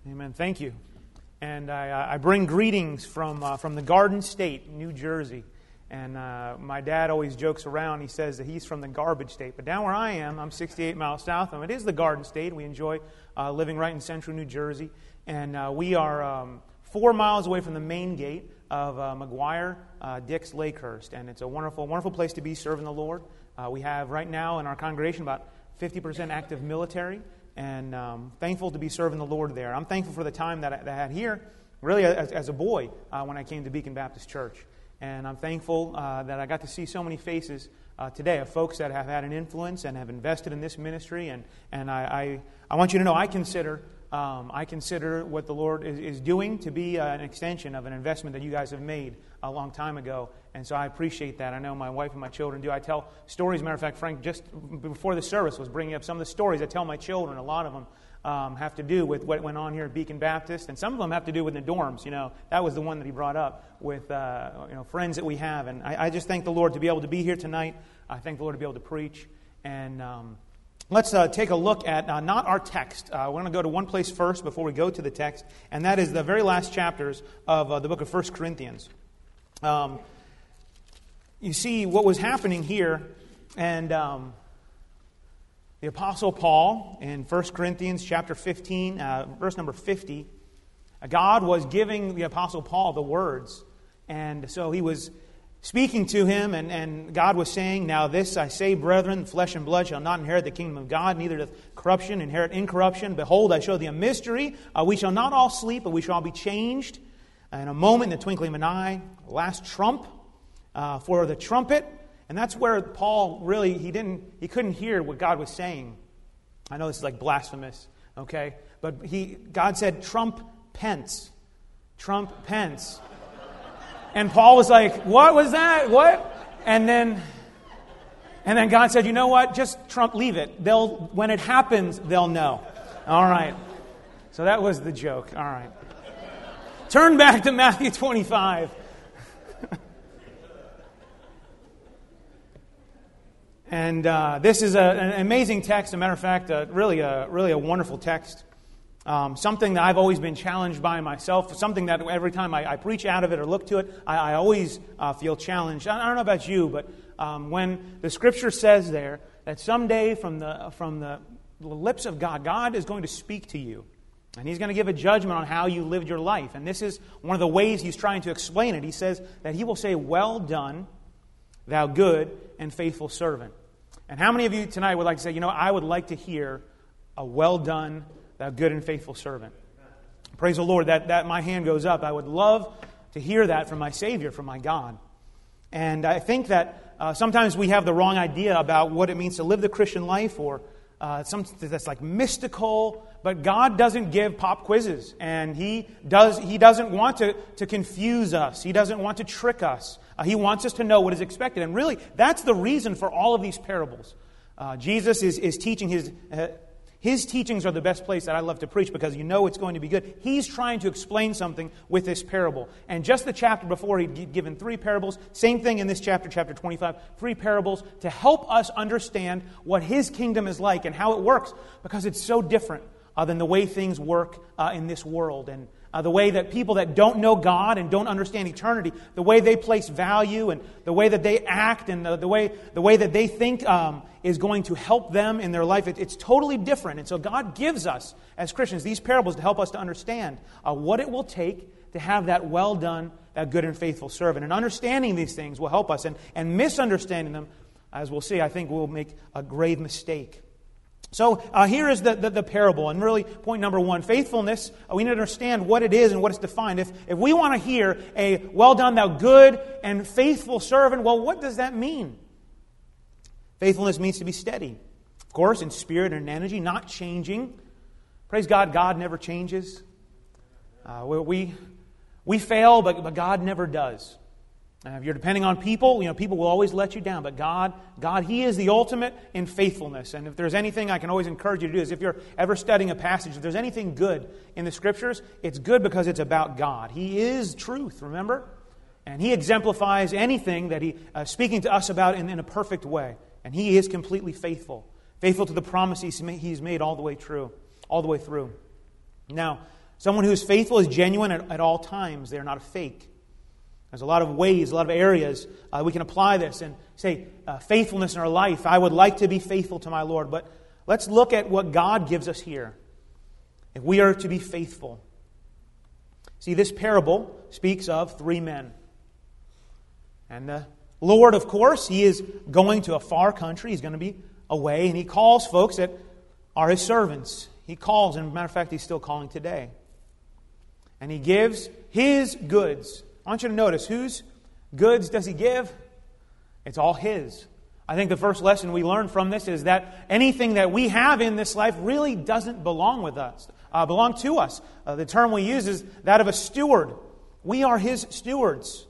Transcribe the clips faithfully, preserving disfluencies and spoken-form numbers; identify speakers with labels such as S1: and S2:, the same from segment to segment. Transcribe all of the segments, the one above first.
S1: Amen. Thank you. And I, I bring greetings from uh, from the Garden State, New Jersey. And uh, my dad always jokes around. He says that he's from the garbage state. But down where I am, I'm sixty-eight miles south of him. It is the Garden State. We enjoy uh, living right in central New Jersey. And uh, we are um, four miles away from the main gate of uh, McGuire uh, Dix Lakehurst. And it's a wonderful, wonderful place to be serving the Lord. Uh, we have right now in our congregation about fifty percent active military. And um, thankful to be serving the Lord there. I'm thankful for the time that I, that I had here, really as, as a boy uh, when I came to Beacon Baptist Church. And I'm thankful uh, that I got to see so many faces uh, today of folks that have had an influence and have invested in this ministry. And and I I, I want you to know I consider um, I consider what the Lord is, is doing to be uh, an extension of an investment that you guys have made a long time ago. And so I appreciate that. I know my wife and my children do. I tell stories. As a matter of fact, Frank, just before the service was bringing up some of the stories I tell my children. A lot of them um, have to do with what went on here at Beacon Baptist, and some of them have to do with the dorms. You know, that was the one that he brought up with uh, you know friends that we have. And I, I just thank the Lord to be able to be here tonight. I thank the Lord to be able to preach. And um, let's uh, take a look at uh, not our text. Uh, we're going to go to one place first before we go to the text, and that is the very last chapters of uh, the book of First Corinthians. Um, you see what was happening here, and um, the Apostle Paul in First Corinthians chapter fifteen, uh, verse number fifty, God was giving the Apostle Paul the words, and so he was speaking to him, and, and God was saying, "Now this I say, brethren, flesh and blood shall not inherit the kingdom of God, neither doth corruption inherit incorruption. Behold, I show thee a mystery. Uh, we shall not all sleep, but we shall all be changed in a moment, in the twinkling of an eye, last trump uh, for the trumpet." And that's where Paul really, he didn't, he couldn't hear what God was saying. I know this is like blasphemous, okay? But he, God said, "Trump pence. Trump pence." And Paul was like, "What was that? What?" And then, and then God said, "You know what? Just trump, leave it. They'll, when it happens, they'll know." All right. So that was the joke. All right. Turn back to Matthew twenty-five. And uh, this is a, an amazing text. As a matter of fact, uh, really, a, really a wonderful text. Um, something that I've always been challenged by myself. Something that every time I, I preach out of it or look to it, I, I always uh, feel challenged. I, I don't know about you, but um, when the Scripture says there that someday from the from the lips of God, God is going to speak to you. And He's going to give a judgment on how you lived your life. And this is one of the ways He's trying to explain it. He says that He will say, "Well done, thou good and faithful servant." And how many of you tonight would like to say, you know, I would like to hear a "well done, thou good and faithful servant"? Praise the Lord, that, that my hand goes up. I would love to hear that from my Savior, from my God. And I think that uh, sometimes we have the wrong idea about what it means to live the Christian life, or uh, something that's like mystical. But God doesn't give pop quizzes, and He does. He doesn't want to, to confuse us. He doesn't want to trick us. Uh, he wants us to know what is expected. And really, that's the reason for all of these parables. Uh, Jesus is, is teaching His... Uh, His teachings are the best place that I love to preach, because you know it's going to be good. He's trying to explain something with this parable. And just the chapter before, he'd given three parables. Same thing in this chapter, chapter twenty-five. Three parables to help us understand what His kingdom is like and how it works, because it's so different uh, than the way things work uh, in this world. And uh, the way that people that don't know God and don't understand eternity, the way they place value and the way that they act and the, the way the way that they think um, is going to help them in their life, it, it's totally different. And so God gives us, as Christians, these parables to help us to understand uh, what it will take to have that well done, that good and faithful servant. And understanding these things will help us. And, and misunderstanding them, as we'll see, I think we'll make a grave mistake. So uh, here is the, the, the parable, and really point number one, faithfulness. Uh, we need to understand what it is and what it's defined. If, if we want to hear a "well done, thou good and faithful servant," well, what does that mean? Faithfulness means to be steady, of course, in spirit and energy, not changing. Praise God, God never changes. Uh, we, we fail, but, but God never does. Uh, if you're depending on people, you know, people will always let you down. But God, God, He is the ultimate in faithfulness. And if there's anything I can always encourage you to do is, if you're ever studying a passage, if there's anything good in the Scriptures, it's good because it's about God. He is truth, remember? And He exemplifies anything that He uh, speaking to us about in, in a perfect way. And He is completely faithful. Faithful to the promise He's made, he's made all the way through. All the way through. Now, Someone who's faithful is genuine at, at all times. They're not a fake. There's a lot of ways, a lot of areas uh, we can apply this and say uh, faithfulness in our life. I would like to be faithful to my Lord. But let's look at what God gives us here. If we are to be faithful. See, this parable speaks of three men. And the Lord, of course, He is going to a far country. He's going to be away. And He calls folks that are His servants. He calls, and as a matter of fact, He's still calling today. And He gives His goods. I want you to notice, whose goods does He give? It's all His. I think the first lesson we learn from this is that anything that we have in this life really doesn't belong with us, uh, belong to us. Uh, the term we use is that of a steward. We are His stewards.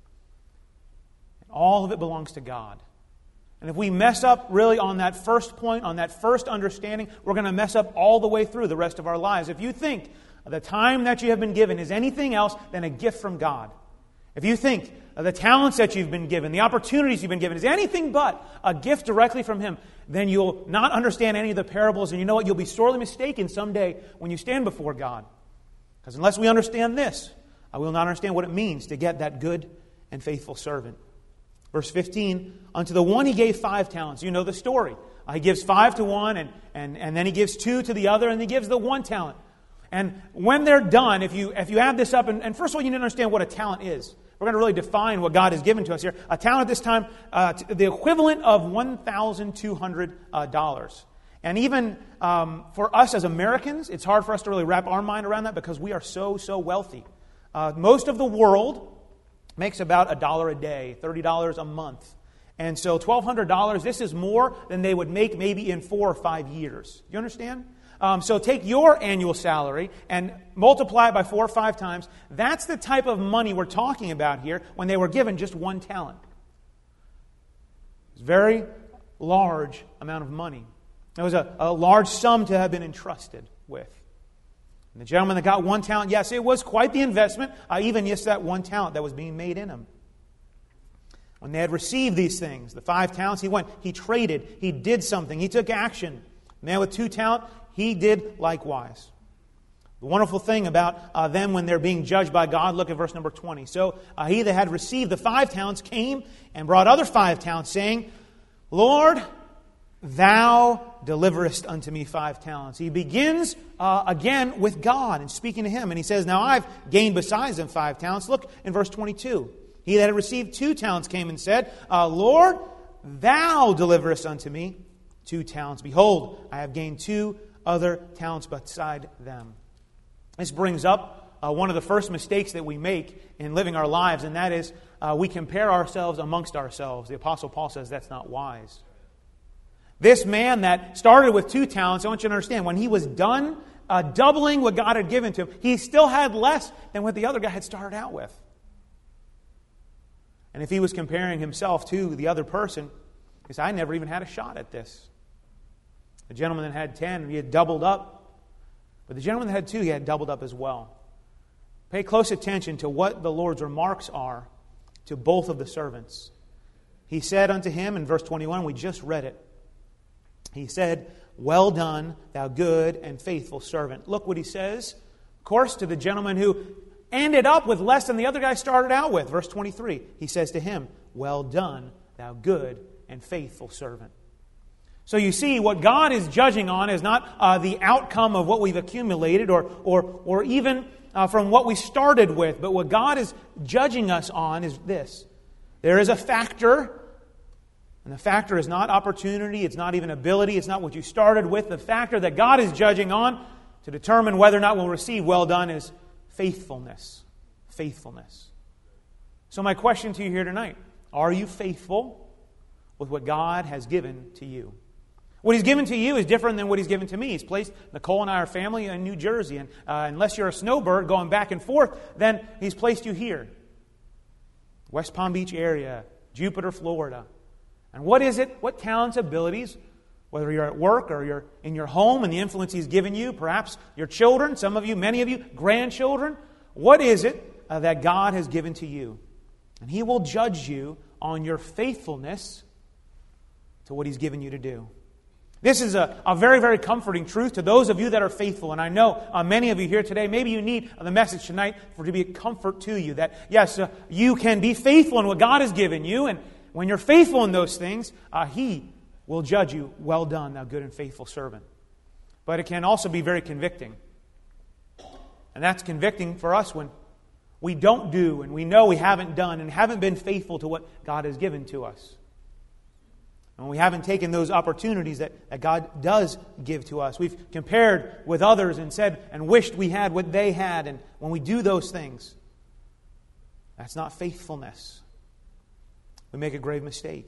S1: All of it belongs to God. And if we mess up really on that first point, on that first understanding, we're going to mess up all the way through the rest of our lives. If you think the time that you have been given is anything else than a gift from God, if you think the talents that you've been given, the opportunities you've been given is anything but a gift directly from Him, then you'll not understand any of the parables, and you know what? You'll be sorely mistaken someday when you stand before God. Because unless we understand this, I will not understand what it means to get that good and faithful servant. Verse fifteen, unto the one He gave five talents. You know the story. Uh, he gives five to one, and, and, and then He gives two to the other, and He gives the one talent. And when they're done, if you if you add this up, and, and first of all, you need to understand what a talent is. We're going to really define what God has given to us here. A talent at this time, uh, the equivalent of one thousand two hundred dollars. And even um, for us as Americans, it's hard for us to really wrap our mind around that because we are so, so wealthy. Uh, most of the world makes about a dollar a day, thirty dollars a month. And so twelve hundred dollars, this is more than they would make maybe in four or five years. You understand? Um, so take your annual salary and multiply it by four or five times. That's the type of money we're talking about here when they were given just one talent. It's a very large amount of money. It was a, a large sum to have been entrusted with. And the gentleman that got one talent, yes, it was quite the investment, uh, even just that one talent that was being made in him. When they had received these things, the five talents, he went, he traded, he did something, he took action. The man with two talent, he did likewise. The wonderful thing about uh, them when they're being judged by God, look at verse number twenty. So uh, he that had received the five talents came and brought other five talents, saying, Lord, Thou deliverest unto me five talents. He begins uh, again with God and speaking to Him. And he says, now I've gained besides them five talents. Look in verse twenty-two. He that had received two talents came and said, uh, Lord, Thou deliverest unto me two talents. Behold, I have gained two other talents beside them. This brings up uh, one of the first mistakes that we make in living our lives, and that is uh, we compare ourselves amongst ourselves. The Apostle Paul says that's not wise. This man that started with two talents, I want you to understand, when he was done uh, doubling what God had given to him, he still had less than what the other guy had started out with. And if he was comparing himself to the other person, he said, I never even had a shot at this. The gentleman that had ten, he had doubled up. But the gentleman that had two, he had doubled up as well. Pay close attention to what the Lord's remarks are to both of the servants. He said unto him, in verse twenty-one, we just read it. He said, well done, thou good and faithful servant. Look what he says, of course, to the gentleman who ended up with less than the other guy started out with. Verse twenty-three, he says to him, well done, thou good and faithful servant. So you see, what God is judging on is not uh, the outcome of what we've accumulated or, or, or even uh, from what we started with, but what God is judging us on is this. There is a factor. And the factor is not opportunity, it's not even ability, it's not what you started with. The factor that God is judging on to determine whether or not we'll receive well done is faithfulness. Faithfulness. So my question to you here tonight, are you faithful with what God has given to you? What He's given to you is different than what He's given to me. He's placed Nicole and I, our family, in New Jersey. And uh, unless you're a snowbird going back and forth, then He's placed you here. West Palm Beach area, Jupiter, Florida. And what is it? What talents, abilities, whether you're at work or you're in your home and the influence He's given you, perhaps your children, some of you, many of you, grandchildren, what is it uh, that God has given to you? And He will judge you on your faithfulness to what He's given you to do. This is a, a very, very comforting truth to those of you that are faithful. And I know uh, many of you here today, maybe you need the message tonight for it to be a comfort to you. That, yes, uh, you can be faithful in what God has given you. And when you're faithful in those things, uh, He will judge you, well done, thou good and faithful servant. But it can also be very convicting. And that's convicting for us when we don't do and we know we haven't done and haven't been faithful to what God has given to us. And we haven't taken those opportunities that, that God does give to us. We've compared with others and said and wished we had what they had. And when we do those things, that's not faithfulness. We make a grave mistake.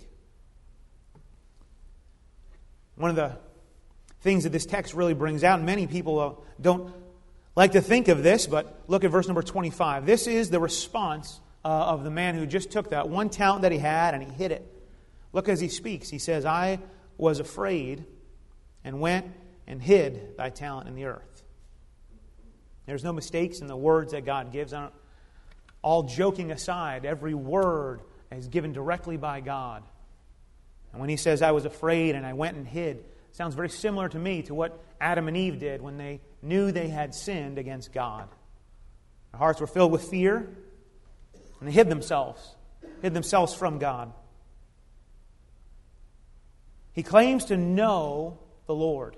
S1: One of the things that this text really brings out, and many people uh, don't like to think of this, but look at verse number twenty-five. This is the response uh, of the man who just took that one talent that he had and he hid it. Look as he speaks. He says, I was afraid and went and hid thy talent in the earth. There's no mistakes in the words that God gives. I don't, all joking aside, every word is given directly by God. And when he says, I was afraid and I went and hid, it sounds very similar to me to what Adam and Eve did when they knew they had sinned against God. Their hearts were filled with fear, and they hid themselves, hid themselves from God. He claims to know the Lord.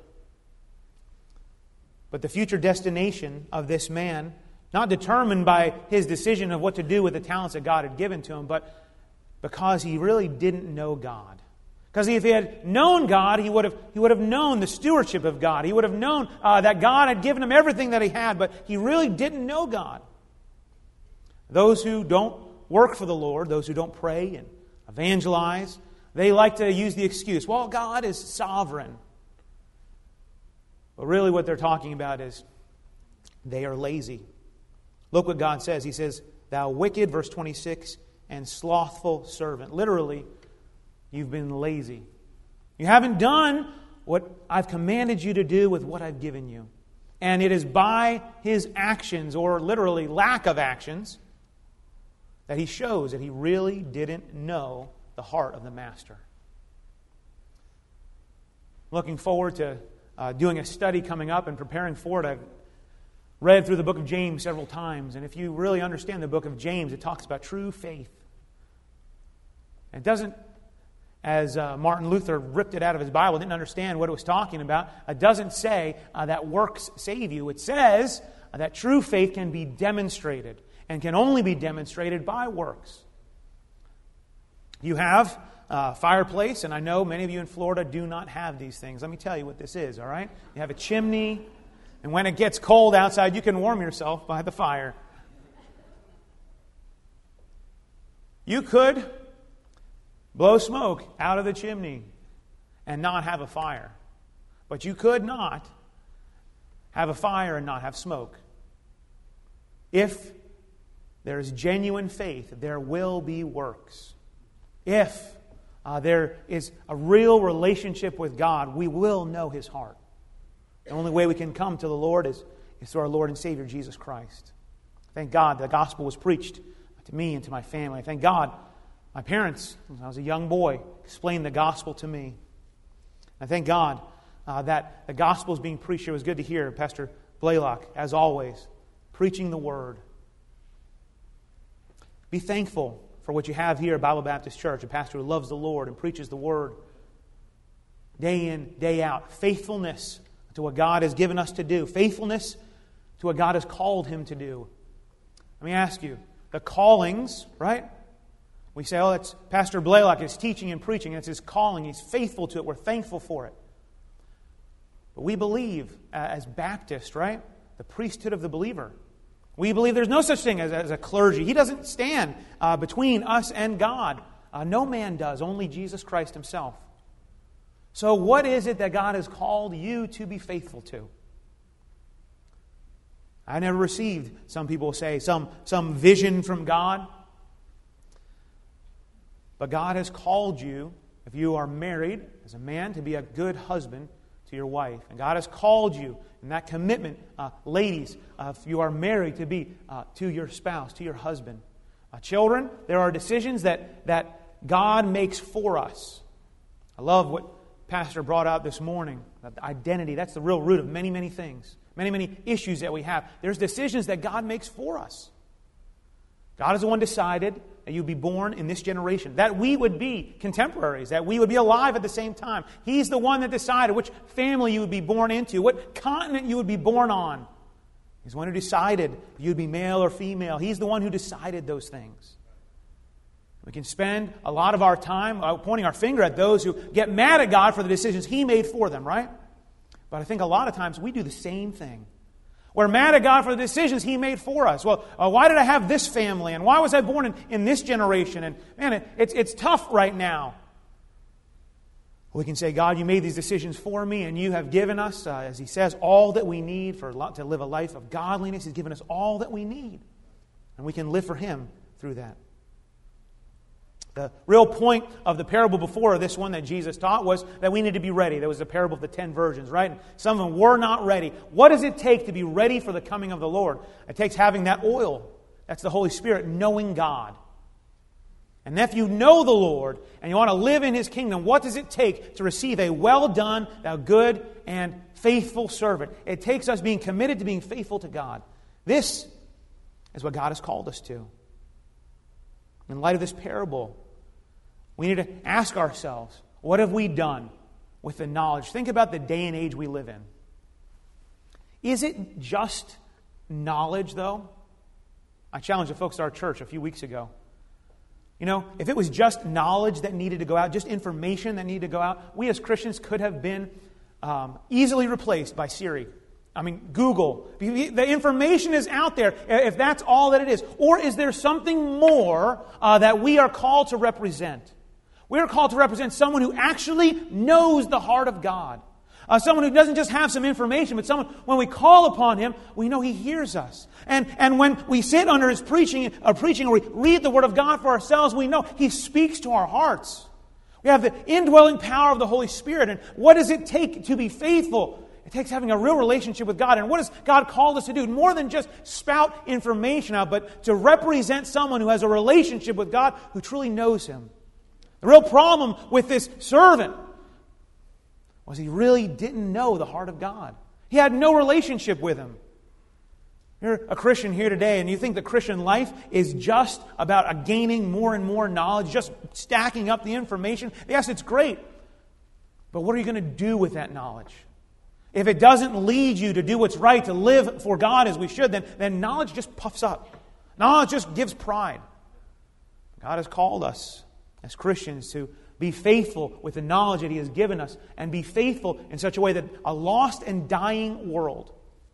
S1: But the future destination of this man, not determined by his decision of what to do with the talents that God had given to him, but because he really didn't know God. Because if he had known God, he would have, he would have known the stewardship of God. He would have known uh, that God had given him everything that he had, but he really didn't know God. Those who don't work for the Lord, those who don't pray and evangelize, they like to use the excuse, well, God is sovereign. But really what they're talking about is they are lazy. Look what God says. He says, thou wicked, verse twenty-six, and slothful servant. Literally, you've been lazy. You haven't done what I've commanded you to do with what I've given you. And it is by his actions, or literally lack of actions, that he shows that he really didn't know the heart of the master. Looking forward to uh, doing a study coming up and preparing for it. I've read through the book of James several times, and if you really understand the book of James, it talks about true faith. It doesn't, as uh, Martin Luther ripped it out of his Bible, didn't understand what it was talking about. It doesn't say uh, that works save you. It says uh, that true faith can be demonstrated and can only be demonstrated by works. You have a fireplace, and I know many of you in Florida do not have these things. Let me tell you what this is, all right? You have a chimney, and when it gets cold outside, you can warm yourself by the fire. You could blow smoke out of the chimney and not have a fire. But you could not have a fire and not have smoke. If there is genuine faith, there will be works. If uh, there is a real relationship with God, we will know His heart. The only way we can come to the Lord is, is through our Lord and Savior, Jesus Christ. Thank God the gospel was preached to me and to my family. Thank God my parents, when I was a young boy, explained the gospel to me. I thank God uh, that the gospel is being preached. It was good to hear Pastor Blaylock, as always, preaching the Word. Be thankful for what you have here at Bible Baptist Church, a pastor who loves the Lord and preaches the Word day in, day out. Faithfulness to what God has given us to do. Faithfulness to what God has called him to do. Let me ask you, the callings, right? We say, oh, that's Pastor Blaylock is teaching and preaching. It's his calling. He's faithful to it. We're thankful for it. But we believe, uh, as Baptists, right? The priesthood of the believer. We believe there's no such thing as, as a clergy. He doesn't stand uh, between us and God. Uh, no man does, only Jesus Christ Himself. So what is it that God has called you to be faithful to? I never received, some people say, some, some vision from God. But God has called you, if you are married as a man, to be a good husband to your wife. And God has called you in that commitment, uh, ladies, uh, if you are married, to be uh, to your spouse, to your husband. Uh, children, there are decisions that, that God makes for us. I love what Pastor brought out this morning, that identity, that's the real root of many, many things, many, many issues that we have. There's decisions that God makes for us. God is the one decided that you'd be born in this generation, that we would be contemporaries, that we would be alive at the same time. He's the one that decided which family you would be born into, what continent you would be born on. He's the one who decided you'd be male or female. He's the one who decided those things. We can spend a lot of our time pointing our finger at those who get mad at God for the decisions He made for them, right? But I think a lot of times we do the same thing. We're mad at God for the decisions He made for us. Well, uh, why did I have this family? And why was I born in, in this generation? And man, it, it's, it's tough right now. We can say, God, you made these decisions for me, and you have given us, uh, as He says, all that we need for to live a life of godliness. He's given us all that we need. And we can live for Him through that. The real point of the parable before this one that Jesus taught was that we need to be ready. That was the parable of the ten virgins, right? And some of them were not ready. What does it take to be ready for the coming of the Lord? It takes having that oil. That's the Holy Spirit, knowing God. And if you know the Lord and you want to live in His kingdom, what does it take to receive a well done, thou good and faithful servant? It takes us being committed to being faithful to God. This is what God has called us to. In light of this parable, we need to ask ourselves, what have we done with the knowledge? Think about the day and age we live in. Is it just knowledge, though? I challenged the folks at our church a few weeks ago. You know, if it was just knowledge that needed to go out, just information that needed to go out, we as Christians could have been um, easily replaced by Siri. I mean, Google. The information is out there, if that's all that it is. Or is there something more uh, that we are called to represent? We are called to represent someone who actually knows the heart of God. Uh, someone who doesn't just have some information, but someone, when we call upon Him, we know He hears us. And, and when we sit under His preaching, uh, preaching or we read the Word of God for ourselves, we know He speaks to our hearts. We have the indwelling power of the Holy Spirit. And what does it take to be faithful? It takes having a real relationship with God. And what has God called us to do? More than just spout information out, but to represent someone who has a relationship with God, who truly knows Him. The real problem with this servant was he really didn't know the heart of God. He had no relationship with Him. You're a Christian here today, and you think the Christian life is just about gaining more and more knowledge, just stacking up the information. Yes, it's great. But what are you going to do with that knowledge? If it doesn't lead you to do what's right, to live for God as we should, then, then knowledge just puffs up. Knowledge just gives pride. God has called us as Christians to be faithful with the knowledge that He has given us, and be faithful in such a way that a lost and dying world,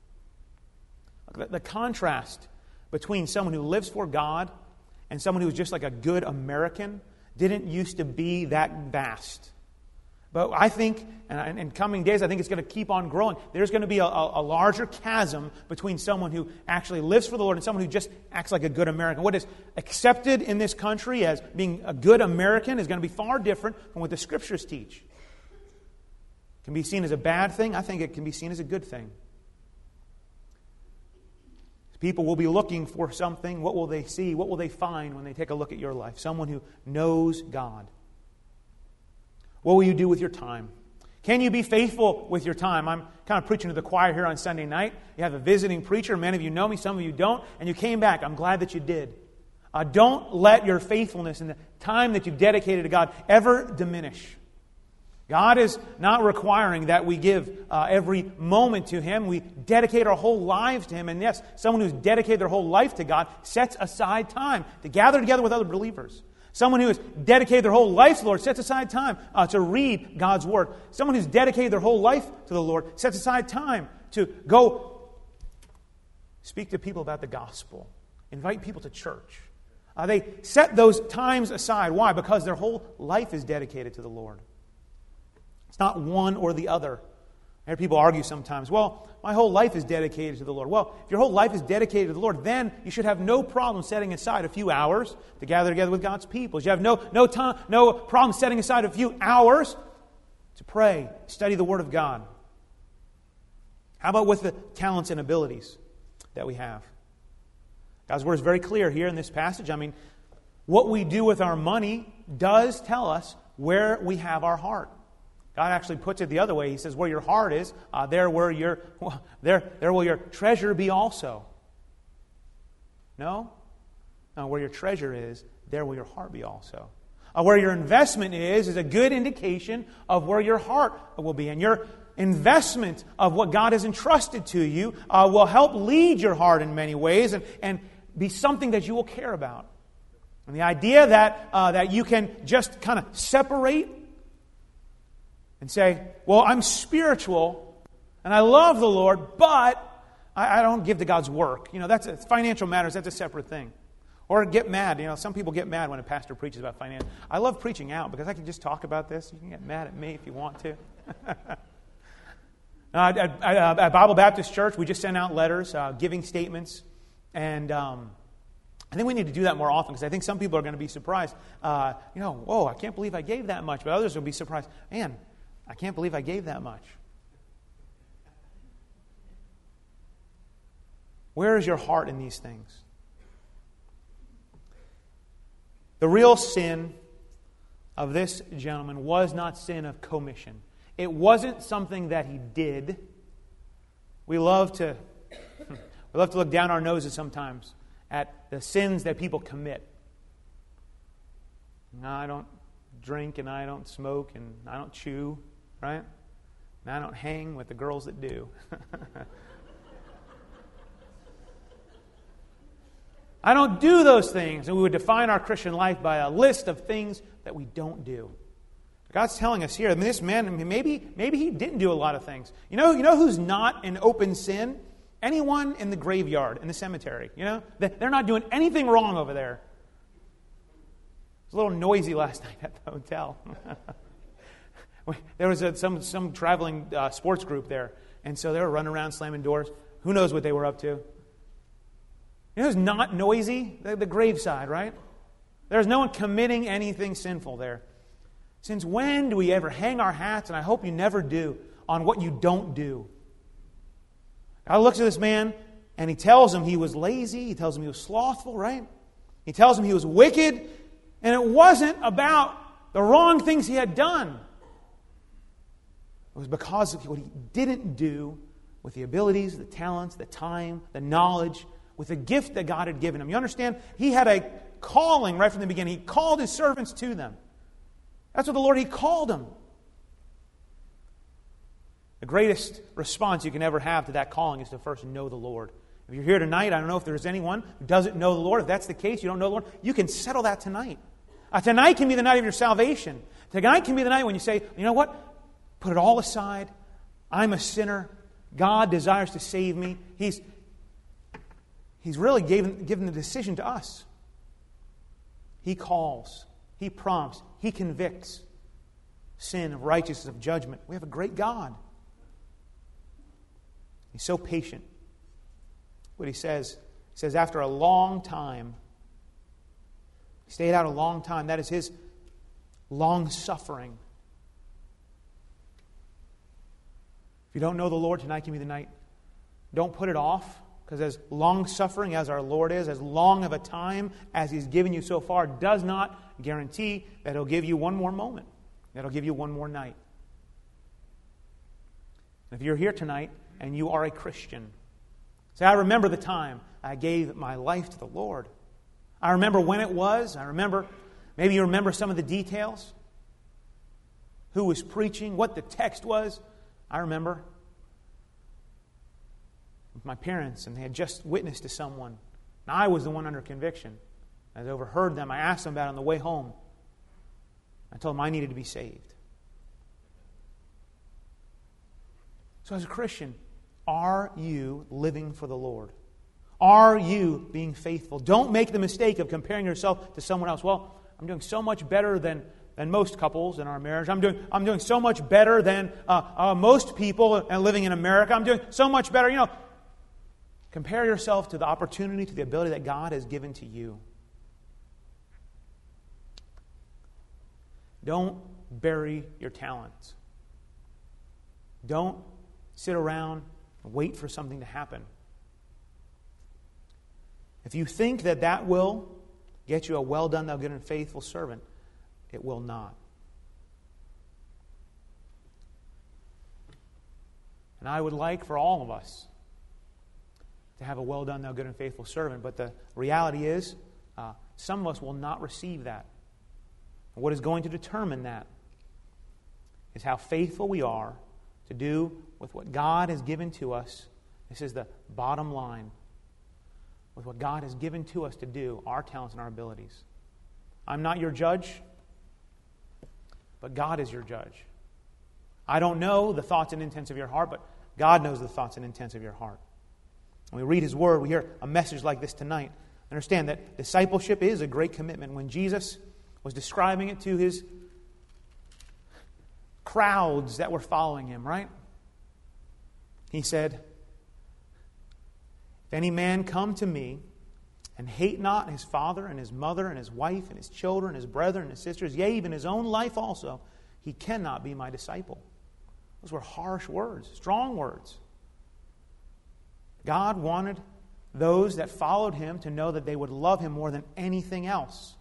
S1: the, the contrast between someone who lives for God and someone who's just like a good American didn't used to be that vast. But I think, and in coming days, I think it's going to keep on growing. There's going to be a, a, a larger chasm between someone who actually lives for the Lord and someone who just acts like a good American. What is accepted in this country as being a good American is going to be far different from what the Scriptures teach. It can be seen as a bad thing. I think it can be seen as a good thing. People will be looking for something. What will they see? What will they find when they take a look at your life? Someone who knows God. What will you do with your time? Can you be faithful with your time? I'm kind of preaching to the choir here on Sunday night. You have a visiting preacher. Many of you know me, some of you don't. And you came back. I'm glad that you did. Uh, don't let your faithfulness and the time that you've dedicated to God ever diminish. God is not requiring that we give uh, every moment to Him. We dedicate our whole lives to Him. And yes, someone who's dedicated their whole life to God sets aside time to gather together with other believers. Someone who has dedicated their whole life to the Lord sets aside time uh, to read God's Word. Someone who's dedicated their whole life to the Lord sets aside time to go speak to people about the gospel, invite people to church. Uh, they set those times aside. Why? Because their whole life is dedicated to the Lord. It's not one or the other. I hear people argue sometimes, well, my whole life is dedicated to the Lord. Well, if your whole life is dedicated to the Lord, then you should have no problem setting aside a few hours to gather together with God's people. You have no, no, time, no problem setting aside a few hours to pray, study the Word of God. How about with the talents and abilities that we have? God's Word is very clear here in this passage. I mean, what we do with our money does tell us where we have our heart. God actually puts it the other way. He says, where your heart is, uh, there, where your, well, there, there will your treasure be also. No? No, where your treasure is, there will your heart be also. Uh, where your investment is, is a good indication of where your heart will be. And your investment of what God has entrusted to you uh, will help lead your heart in many ways and, and be something that you will care about. And the idea that uh, that you can just kind of separate and say, well, I'm spiritual and I love the Lord, but I, I don't give to God's work. You know, that's a, financial matters, that's a separate thing. Or get mad. You know, some people get mad when a pastor preaches about finance. I love preaching out because I can just talk about this. You can get mad at me if you want to. uh, at, at, at Bible Baptist Church, we just send out letters, uh, giving statements, and um, I think we need to do that more often because I think some people are going to be surprised. Uh, you know, whoa, I can't believe I gave that much. But others will be surprised. Man, I can't believe I gave that much. Where is your heart in these things? The real sin of this gentleman was not sin of commission. It wasn't something that he did. We love to, we love to look down our noses sometimes at the sins that people commit. No, I don't drink and I don't smoke and I don't chew, right? And I don't hang with the girls that do. I don't do those things. And we would define our Christian life by a list of things that we don't do. God's telling us here, I mean, this man, maybe, maybe he didn't do a lot of things. You know, you know who's not in open sin? Anyone in the graveyard, in the cemetery. You know, they're not doing anything wrong over there. It was a little noisy last night at the hotel. There was a, some some traveling uh, sports group there, and so they were running around slamming doors. Who knows what they were up to? You know who's not noisy? The, the graveside, right? There's no one committing anything sinful there. Since when do we ever hang our hats, and I hope you never do, on what you don't do? God looks at this man, and He tells him he was lazy. He tells him he was slothful, right? He tells him he was wicked, and it wasn't about the wrong things he had done. It was because of what he didn't do with the abilities, the talents, the time, the knowledge, with the gift that God had given him. You understand? He had a calling right from the beginning. He called His servants to them. That's what the Lord, He called them. The greatest response you can ever have to that calling is to first know the Lord. If you're here tonight, I don't know if there's anyone who doesn't know the Lord. If that's the case, you don't know the Lord, you can settle that tonight. Uh, tonight can be the night of your salvation. Tonight can be the night when you say, you know what? Put it all aside. I'm a sinner. God desires to save me. He's He's really given, given the decision to us. He calls. He prompts. He convicts. Sin, of righteousness, of judgment. We have a great God. He's so patient. What He says, He says, after a long time, He stayed out a long time. That is His long suffering. If you don't know the Lord, tonight can be the night. Don't put it off. Because as long-suffering as our Lord is, as long of a time as He's given you so far, does not guarantee that He'll give you one more moment, that He'll give you one more night. If you're here tonight and you are a Christian, say, I remember the time I gave my life to the Lord. I remember when it was. I remember, maybe you remember some of the details. Who was preaching, what the text was. I remember with my parents, and they had just witnessed to someone. And I was the one under conviction. As I overheard them, I asked them about it on the way home. I told them I needed to be saved. So as a Christian, are you living for the Lord? Are you being faithful? Don't make the mistake of comparing yourself to someone else. Well, I'm doing so much better than, than most couples in our marriage. I'm doing, I'm doing so much better than uh, uh, most people living in America. I'm doing so much better. You know, compare yourself to the opportunity, to the ability that God has given to you. Don't bury your talents. Don't sit around and wait for something to happen. If you think that that will get you a well done, thou good and faithful servant, it will not. And I would like for all of us to have a well done, thou good and faithful servant. But the reality is, uh, some of us will not receive that. And what is going to determine that is how faithful we are to do with what God has given to us. This is the bottom line. With what God has given to us to do, our talents and our abilities. I'm not your judge, but God is your judge. I don't know the thoughts and intents of your heart, but God knows the thoughts and intents of your heart. When we read His Word, we hear a message like this tonight. Understand that discipleship is a great commitment. When Jesus was describing it to His crowds that were following Him, right? He said, if any man come to me and hate not his father and his mother and his wife and his children, his brethren and his sisters, yea, even his own life also, he cannot be my disciple. Those were harsh words, strong words. God wanted those that followed Him to know that they would love Him more than anything else.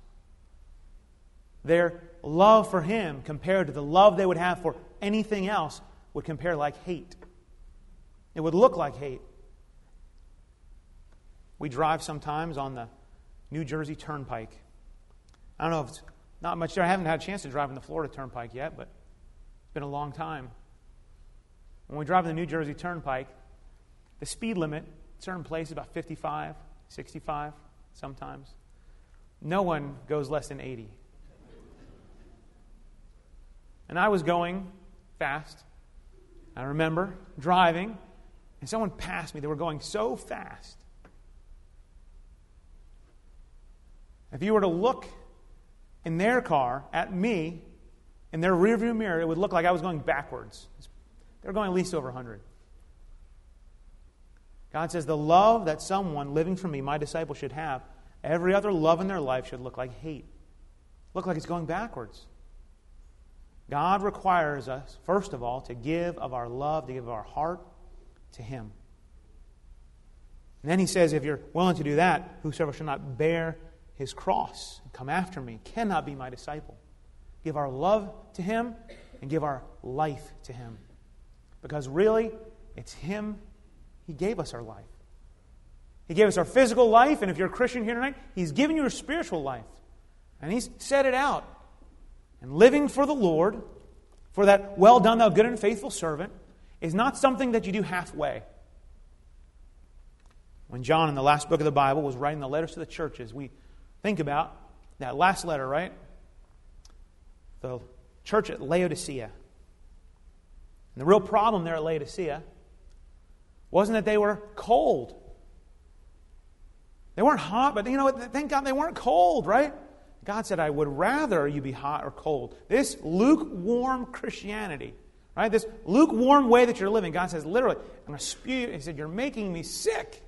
S1: Their love for Him compared to the love they would have for anything else would compare like hate. It would look like hate. We drive sometimes on the New Jersey Turnpike. I don't know if it's not much there. I haven't had a chance to drive on the Florida Turnpike yet, but it's been a long time. When we drive on the New Jersey Turnpike, the speed limit in certain places is about fifty-five, sixty-five sometimes. No one goes less than eighty. And I was going fast. I remember driving, and someone passed me. They were going so fast. If you were to look in their car at me, in their rearview mirror, it would look like I was going backwards. They were going at least over one hundred. God says the love that someone living for me, my disciple, should have, every other love in their life should look like hate. Look like it's going backwards. God requires us, first of all, to give of our love, to give of our heart to Him. And then He says, if you're willing to do that, whosoever shall not bear His cross and come after me cannot be my disciple. Give our love to Him and give our life to Him. Because really, it's Him. He gave us our life. He gave us our physical life, and if you're a Christian here tonight, He's given you a spiritual life. And He's set it out. And living for the Lord, for that well done, thou good and faithful servant, is not something that you do halfway. When John, in the last book of the Bible, was writing the letters to the churches, we think about that last letter, right? The church at Laodicea. And the real problem there at Laodicea wasn't that they were cold. They weren't hot, but you know what? Thank God they weren't cold, right? God said, I would rather you be hot or cold. This lukewarm Christianity, right? This lukewarm way that you're living, God says, literally, I'm going to spew. He said, you're making me sick.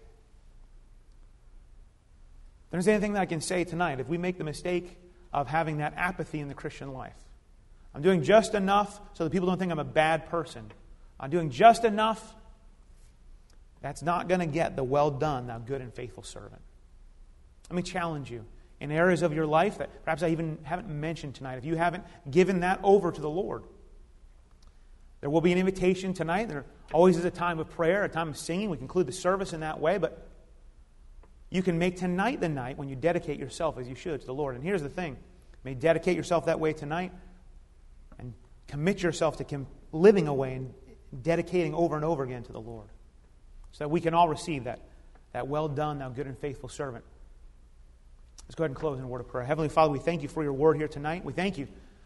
S1: If there's anything that I can say tonight, if we make the mistake of having that apathy in the Christian life, I'm doing just enough so that people don't think I'm a bad person. I'm doing just enough. That's not going to get the well done, thou good and faithful servant. Let me challenge you. In areas of your life that perhaps I even haven't mentioned tonight, if you haven't given that over to the Lord, there will be an invitation tonight. There always is a time of prayer, a time of singing. We conclude the service in that way, but you can make tonight the night when you dedicate yourself as you should to the Lord. And here's the thing. You may dedicate yourself that way tonight and commit yourself to living away and dedicating over and over again to the Lord, so that we can all receive that, that well done, thou good and faithful servant. Let's go ahead and close in a word of prayer. Heavenly Father, we thank You for Your word here tonight. We thank You,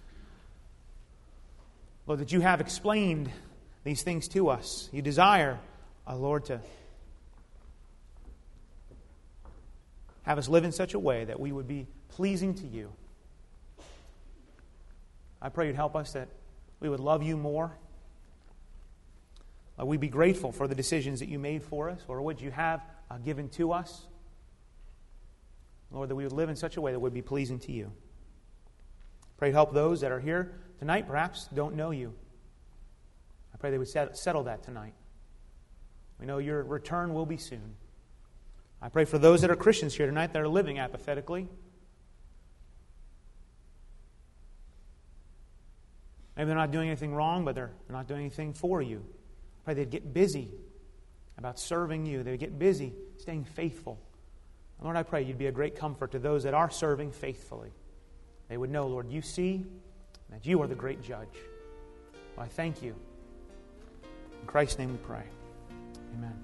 S1: Lord, that You have explained these things to us. You desire, uh, Lord, to have us live in such a way that we would be pleasing to You. I pray You'd help us that we would love You more. Uh, we'd be grateful for the decisions that You made for us, or what You have uh, given to us. Lord, that we would live in such a way that would be pleasing to You. Pray to help those that are here tonight, perhaps don't know You. I pray they would settle that tonight. We know Your return will be soon. I pray for those that are Christians here tonight that are living apathetically. Maybe they're not doing anything wrong, but they're not doing anything for You. Pray they'd get busy about serving you. They'd get busy staying faithful. And Lord, I pray you'd be a great comfort to those that are serving faithfully. They would know, Lord, you see that you are the great judge. Well, I thank you. In Christ's name we pray. Amen.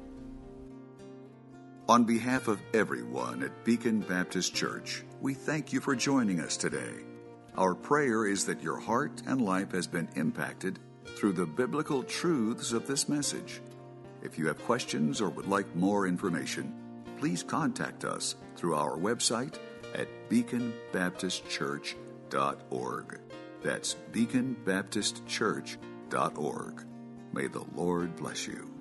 S2: On behalf of everyone at Beacon Baptist Church, we thank you for joining us today. Our prayer is that your heart and life has been impacted through the biblical truths of this message. If you have questions or would like more information, please contact us through our website at beacon baptist church dot org. That's beacon baptist church dot org. May the Lord bless you.